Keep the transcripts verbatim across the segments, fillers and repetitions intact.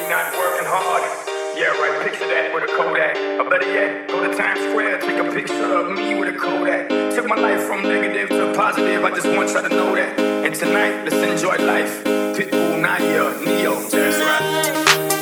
not working hard. Yeah, right, picture that with a Kodak. Or better yet, go to Times Square, take a picture of me with a Kodak. Took my life from negative to positive, I just want y'all to know that. And tonight, let's enjoy life. Pitbull, Naya, Neo, that's right.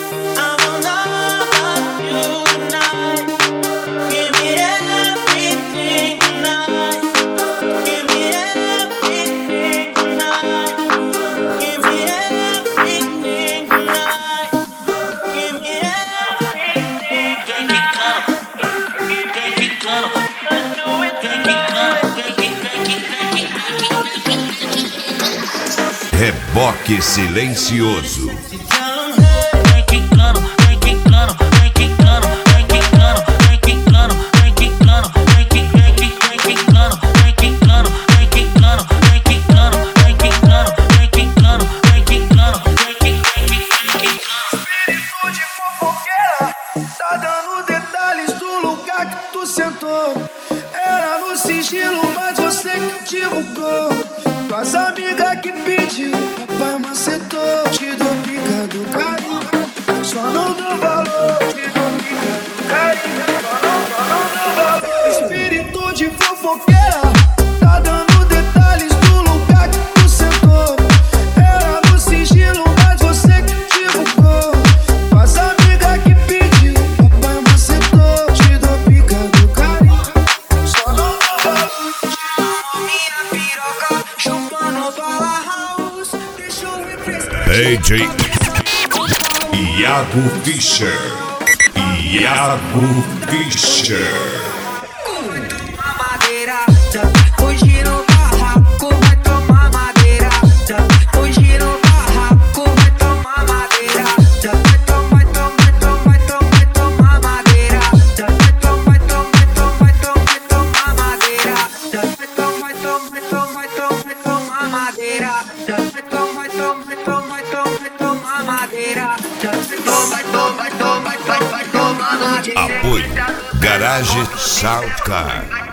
Reboque silencioso. Tá dando detalhes do lugar que tu sentou. Era no sigilo, mas você que divulgou. Tuas amigas que pediu, papai macetou. Te dou pica do carinho, só não dou valor. Te dou pica do carinho, só não, só não dou valor. Espírito de fofoqueira, tá dando detalhes do lugar que tu sentou. Era no sigilo, mas você que divulgou. Tuas amigas que pediu, papai macetou. Te dou pica do carinho, só não dou valor. Minha piroca chupando bala house. Deixa eu refrescar. D J Iago Fischer. Iago Fischer. Vai tomar madeirada, hoje no barraco. Vai tomar madeirada, hoje no barraco. Vai tomar madeirada, vai tomar, tomar, tomar, tomar, tomar madeirada. Vai tomar, tomar, tomar, tomar, tomar madeirada. Vai tomar, tomar, tomar, tomar, tomar madeirada. Vai tomar, tomar, tomar, tomar, tomar madeirada. Vai tomar, tomar, tomar, vai, vai tomar madeira. Apoio Garage Soundcar.